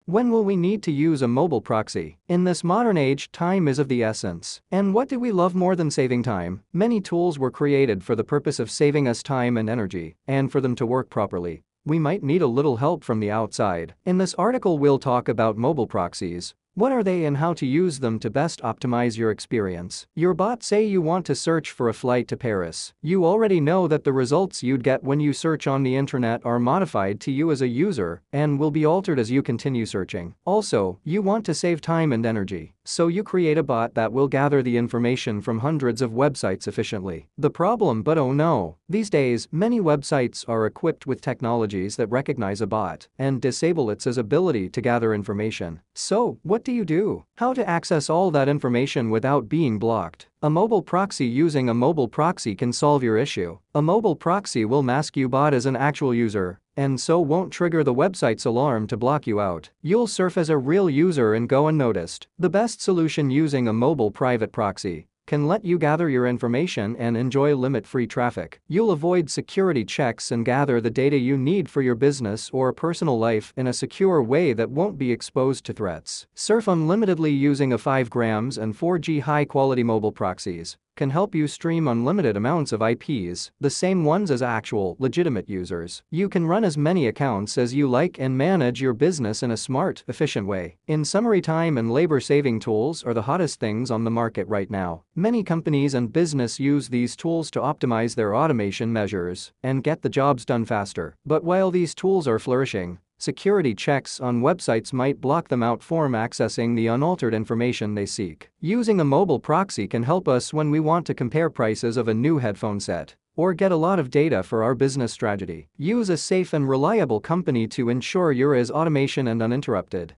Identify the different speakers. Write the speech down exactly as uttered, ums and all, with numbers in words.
Speaker 1: When will we need to use a mobile proxy? In this modern age, time is of the essence. And what do we love more than saving time? Many tools were created for the purpose of saving us time and energy, and for them to work properly, we might need a little help from the outside. In this article we'll talk about mobile proxies. What are they and how to use them to best optimize your experience? Your bot, say you want to search for a flight to Paris. You already know that the results you'd get when you search on the internet are modified to you as a user and will be altered as you continue searching. Also, you want to save time and energy, so you create a bot that will gather the information from hundreds of websites efficiently. The problem, but oh no, these days many websites are equipped with technologies that recognize a bot and disable its ability to gather information. So, what do you do? How to access all that information without being blocked? A mobile proxy. Using a mobile proxy can solve your issue. A mobile proxy will mask you bot as an actual user, and so won't trigger the website's alarm to block you out. You'll surf as a real user and go unnoticed. The best solution: using a mobile private proxy can let you gather your information and enjoy limit-free traffic. You'll avoid security checks and gather the data you need for your business or personal life in a secure way that won't be exposed to threats. Surf unlimitedly using a five grams and four G high-quality mobile proxies can help you stream unlimited amounts of I Ps, the same ones as actual, legitimate users. You can run as many accounts as you like and manage your business in a smart, efficient way. In summary, time and labor-saving tools are the hottest things on the market right now. Many companies and business use these tools to optimize their automation measures and get the jobs done faster. But while these tools are flourishing, security checks on websites might block them out from accessing the unaltered information they seek. Using a mobile proxy can help us when we want to compare prices of a new headphone set or get a lot of data for our business strategy. Use a safe and reliable company to ensure your is automation and uninterrupted.